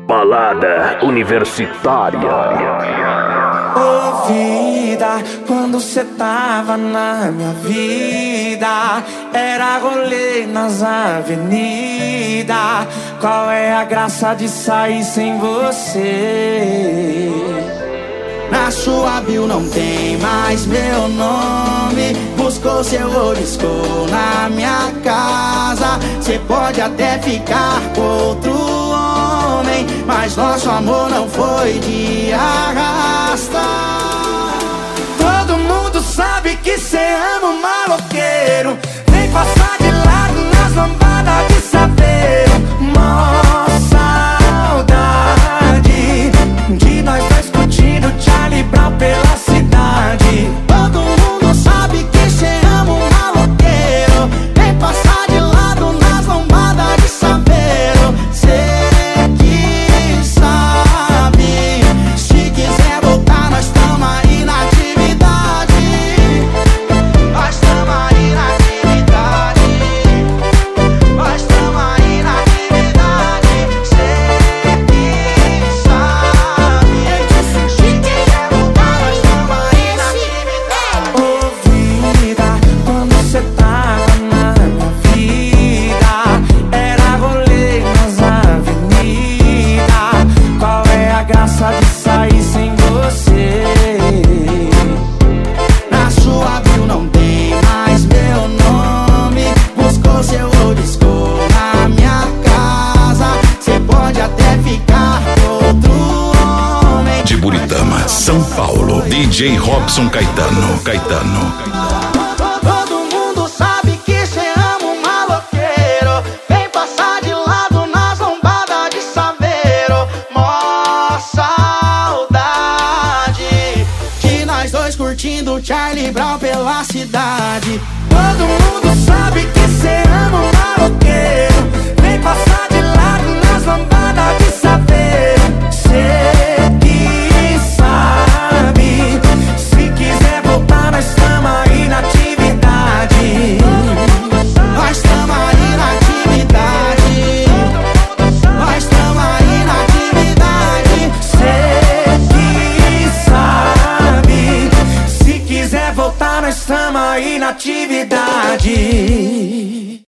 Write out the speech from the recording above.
Balada Universitária. Ô vida, quando cê tava na minha vida, era rolê nas avenidas. Qual é a graça de sair sem você? Na sua bio não tem mais meu nome. Buscou seu oliscou na minha casa. Cê pode até ficar com outro homem, mas nosso amor não foi de arrasta. Todo mundo sabe que cê ama um maloqueiro. Vem passar de lado nas lambadas de saveiro. Mó saudade de nós dois curtindo Charlie Brown pela cidade. Todo mundo sabe que cê ama um maloqueiro. Vem passar de lado nas lambadas de saveiro. Cê que sabe, se quiser voltar nós tamo aí na atividade. Nós tamo aí na atividade. Nós tamo aí na atividade. Cê que sabe, se quiser voltar nós tamo aí na atividade. Ô vida, quando cê tava na minha vida, era rolê nas avenidas. Qual é a graça de sair sem você? Na sua bio não tem mais meu nome. Buscou seu oliscou na minha casa. Cê pode até ficar com outro homem. De Buritama, São Paulo, DJ Robson Caetano. Todo mundo sabe que cê ama um maloqueiro. Vem passar de lado nas lombadas de saveiro. Mó saudade de nós dois curtindo Charlie Brown pela cidade. Todo mundo sabe que cê ama um maloqueiro. Vem passar de lado nas lombadas de saveiro. Cê que sabe, se quiser voltar nós tamo aí na atividade. Nós tamo aí na atividade. Nós tamo aí na atividade. Cê que sabe, se quiser voltar nós tamo aí na atividade.